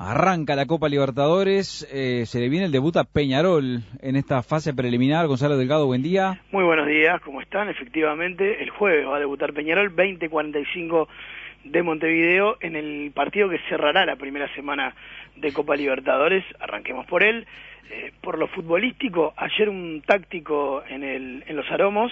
Arranca la Copa Libertadores, se le viene el debut a Peñarol en esta fase preliminar. Gonzalo Delgado, buen día. Muy buenos días, ¿cómo están? Efectivamente, el jueves va a debutar Peñarol, 20:45 de Montevideo, en el partido que cerrará la primera semana de Copa Libertadores. Arranquemos por él. Por lo futbolístico, ayer un táctico en los Aromos,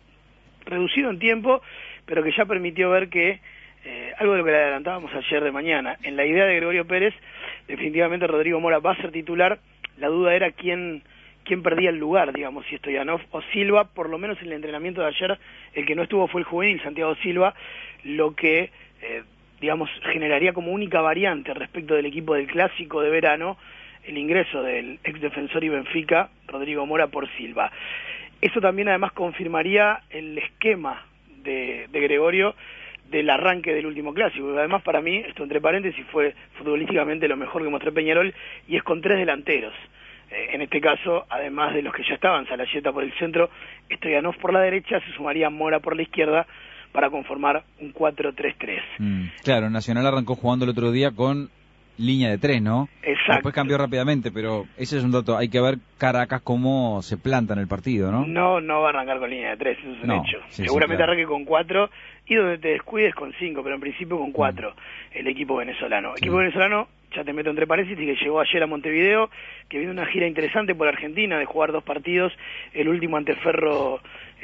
reducido en tiempo, pero que ya permitió ver que algo de lo que le adelantábamos ayer de mañana. En la idea de Gregorio Pérez, definitivamente Rodrigo Mora va a ser titular. La duda era quién perdía el lugar, digamos, si Stoyanov o Silva. Por lo menos en el entrenamiento de ayer, el que no estuvo fue el juvenil Santiago Silva, lo que, digamos, generaría como única variante respecto del equipo del Clásico de verano, el ingreso del ex Defensor y Benfica, Rodrigo Mora, por Silva. Eso también además confirmaría el esquema de Gregorio del arranque del último clásico. Además, para mí, esto entre paréntesis, fue futbolísticamente lo mejor que mostró Peñarol, y es con 3 delanteros. En este caso, además de los que ya estaban, Salayeta por el centro, Stoyanov por la derecha, se sumaría Mora por la izquierda para conformar un 4-3-3. Claro, Nacional arrancó jugando el otro día con línea de 3, ¿no? Exacto. Después cambió rápidamente, pero ese es un dato. Hay que ver Caracas cómo se planta en el partido, ¿no? No va a arrancar con línea de 3, eso es un hecho. Sí, seguramente claro. arranque con 4 y donde te descuides con 5, pero en principio con 4 el equipo venezolano. Equipo venezolano, ya te meto entre paréntesis, que llegó ayer a Montevideo, que viene una gira interesante por Argentina, de jugar 2 partidos, el último ante Ferro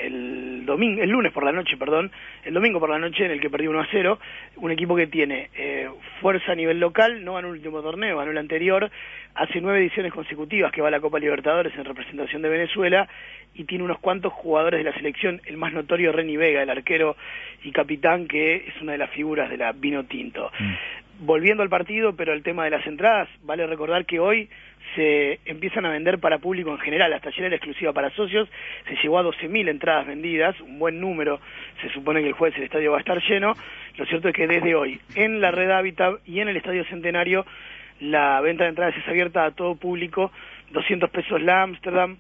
el lunes por la noche, el domingo por la noche, en el que perdió 1-0, un equipo que tiene fuerza a nivel local, no ganó el último torneo, ganó el anterior, hace 9 ediciones consecutivas que va a la Copa Libertadores en representación de Venezuela, y tiene unos cuantos jugadores de la selección, el más notorio Reni Vega, el arquero y capitán, que es una de las figuras de la Vino Tinto. Volviendo al partido, pero el tema de las entradas, vale recordar que hoy se empiezan a vender para público en general. Hasta ayer era exclusiva para socios, se llegó a 12.000 entradas vendidas, un buen número. Se supone que el jueves el estadio va a estar lleno. Lo cierto es que desde hoy, en la Red Hábitat y en el Estadio Centenario, la venta de entradas es abierta a todo público. 200 pesos la Ámsterdam,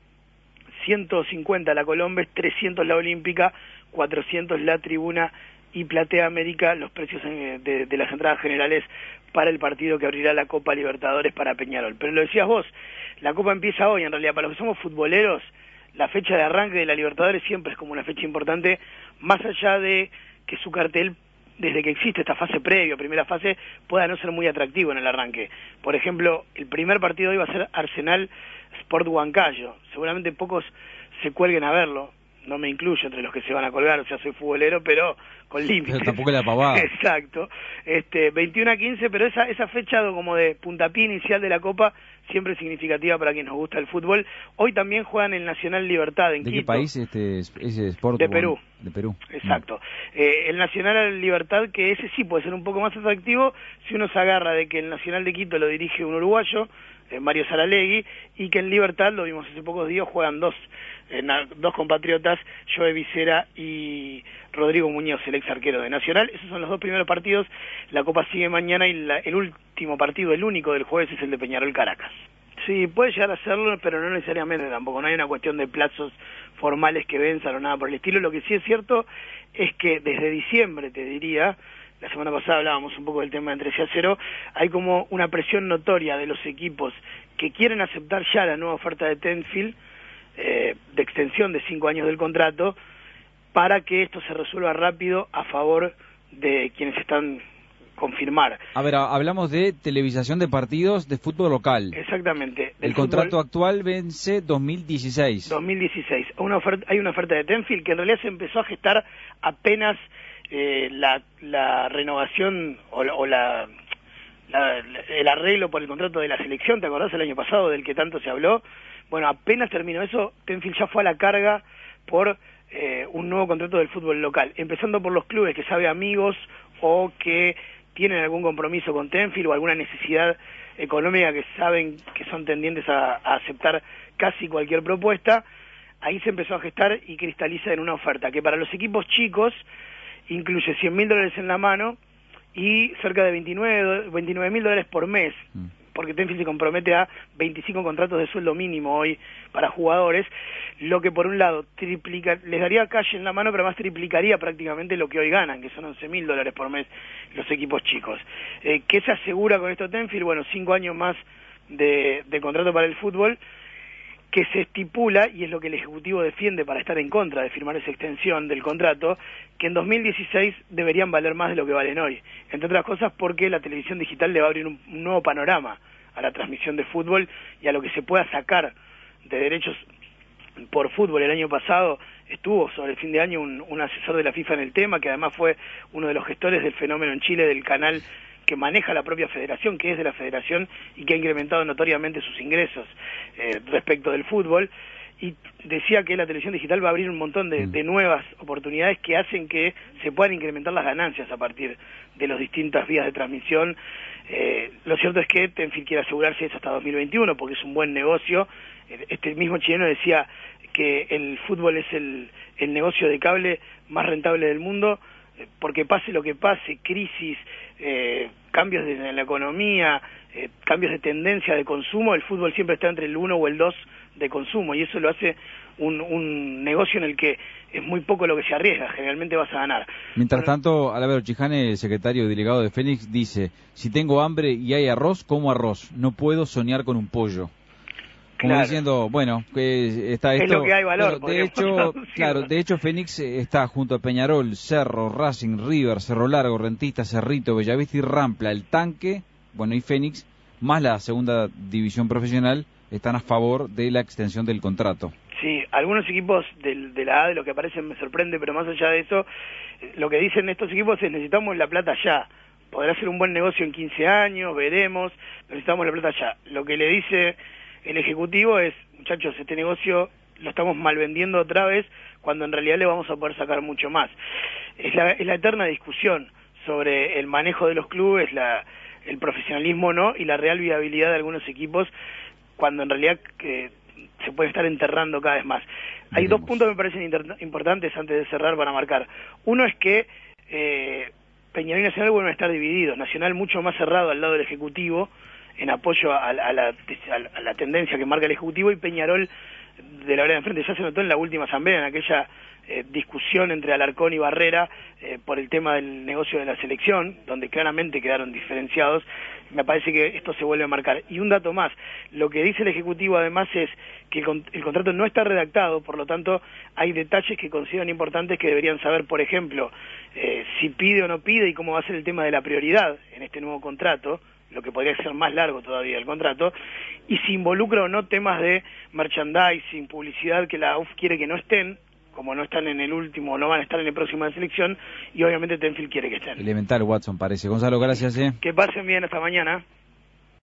150 la Colombes, 300 la Olímpica, 400 la Tribuna y Platea América, los precios de las entradas generales para el partido que abrirá la Copa Libertadores para Peñarol. Pero lo decías vos, la Copa empieza hoy. En realidad, para los que somos futboleros, la fecha de arranque de la Libertadores siempre es como una fecha importante, más allá de que su cartel, desde que existe esta fase previa, primera fase, pueda no ser muy atractivo en el arranque. Por ejemplo, el primer partido hoy va a ser Arsenal Sport Huancayo. Seguramente pocos se cuelguen a verlo, no me incluyo entre los que se van a colgar, o sea, soy futbolero, pero con límites. Pero tampoco es la pavada. Exacto. 21-15, pero esa fecha como de puntapié inicial de la Copa, siempre significativa para quien nos gusta el fútbol. Hoy también juegan el Nacional Libertad en Quito. ¿De qué país ese Sport? De Perú. De Perú. Exacto. El Nacional Libertad, que ese sí puede ser un poco más atractivo si uno se agarra de que el Nacional de Quito lo dirige un uruguayo, Mario Saralegui, y que en Libertad, lo vimos hace pocos días, juegan dos compatriotas, Joe Vicera y Rodrigo Muñoz, el ex arquero de Nacional. Esos son los 2 primeros partidos. La Copa sigue mañana, y el último partido, el único del jueves, es el de Peñarol Caracas. Sí, puede llegar a hacerlo, pero no necesariamente tampoco. No hay una cuestión de plazos formales que venzan o nada por el estilo. Lo que sí es cierto es que desde diciembre, te diría, la semana pasada hablábamos un poco del tema de 13-0, hay como una presión notoria de los equipos que quieren aceptar ya la nueva oferta de Tenfield, de extensión de 5 años del contrato, para que esto se resuelva rápido a favor de quienes están confirmar. A ver, hablamos de televisación de partidos de fútbol local. Exactamente. El contrato actual vence 2016. 2016. Hay una oferta de Tenfield que en realidad se empezó a gestar apenas la renovación o el arreglo por el contrato de la selección. ¿Te acordás el año pasado del que tanto se habló? Bueno, apenas terminó eso, Tenfield ya fue a la carga por un nuevo contrato del fútbol local, empezando por los clubes que sabe amigos o que tienen algún compromiso con Tenfield o alguna necesidad económica que saben que son tendientes a aceptar casi cualquier propuesta. Ahí se empezó a gestar y cristaliza en una oferta que para los equipos chicos incluye $100.000 en la mano y cerca de $29.000 por mes. porque Tenfield se compromete a 25 contratos de sueldo mínimo hoy para jugadores, lo que por un lado les daría cash en la mano, pero además triplicaría prácticamente lo que hoy ganan, que son $11.000 por mes los equipos chicos. ¿Qué se asegura con esto Tenfield? Bueno, 5 años más de contrato para el fútbol, que se estipula, y es lo que el Ejecutivo defiende para estar en contra de firmar esa extensión del contrato, que en 2016 deberían valer más de lo que valen hoy. Entre otras cosas porque la televisión digital le va a abrir un nuevo panorama a la transmisión de fútbol y a lo que se pueda sacar de derechos por fútbol. El año pasado estuvo sobre el fin de año un asesor de la FIFA en el tema, que además fue uno de los gestores del fenómeno en Chile del canal que maneja la propia federación, que es de la federación y que ha incrementado notoriamente sus ingresos respecto del fútbol, y decía que la televisión digital va a abrir un montón de nuevas oportunidades que hacen que se puedan incrementar las ganancias a partir de las distintas vías de transmisión. Lo cierto es que Tenfield quiere asegurarse eso hasta 2021 porque es un buen negocio. Este mismo chileno decía que el fútbol es el negocio de cable más rentable del mundo, porque pase lo que pase, crisis, cambios en la economía, cambios de tendencia de consumo, el fútbol siempre está entre el 1 o el 2 de consumo, y eso lo hace un negocio en el que es muy poco lo que se arriesga, generalmente vas a ganar. Mientras tanto, Álvaro Chijane, el secretario delegado de Fénix, dice: si tengo hambre y hay arroz, como arroz, no puedo soñar con un pollo. Como claro, diciendo, bueno, que está esto. Es lo que hay valor. Bueno, de hecho, Fénix está junto a Peñarol, Cerro, Racing, River, Cerro Largo, Rentistas, Cerrito, Bellavista y Rampla. El Tanque, bueno, y Fénix, más la segunda división profesional, están a favor de la extensión del contrato. Sí, algunos equipos de la A, de lo que aparecen, me sorprende, pero más allá de eso, lo que dicen estos equipos es: necesitamos la plata ya. Podrá ser un buen negocio en 15 años, veremos, necesitamos la plata ya. Lo que le dice el Ejecutivo es: muchachos, este negocio lo estamos mal vendiendo otra vez, cuando en realidad le vamos a poder sacar mucho más. Es la eterna discusión sobre el manejo de los clubes, el profesionalismo no, y la real viabilidad de algunos equipos, cuando en realidad se puede estar enterrando cada vez más. Hay dos puntos que me parecen importantes antes de cerrar para marcar. Uno es que Peñarol y Nacional vuelven a estar divididos. Nacional mucho más cerrado al lado del Ejecutivo, en apoyo a la tendencia que marca el Ejecutivo, y Peñarol de la vereda de enfrente. Ya se notó en la última asamblea, en aquella discusión entre Alarcón y Barrera por el tema del negocio de la selección, donde claramente quedaron diferenciados. Me parece que esto se vuelve a marcar. Y un dato más: lo que dice el Ejecutivo además es que el contrato no está redactado, por lo tanto hay detalles que consideran importantes que deberían saber, por ejemplo, si pide o no pide y cómo va a ser el tema de la prioridad en este nuevo contrato, lo que podría ser más largo todavía el contrato, y si involucra o no temas de merchandising, publicidad, que la AUF quiere que no estén, como no están en el último, no van a estar en el próximo de selección, y obviamente Tenfield quiere que estén. Elemental, Watson, parece. Gonzalo, gracias. Que pasen bien, hasta mañana.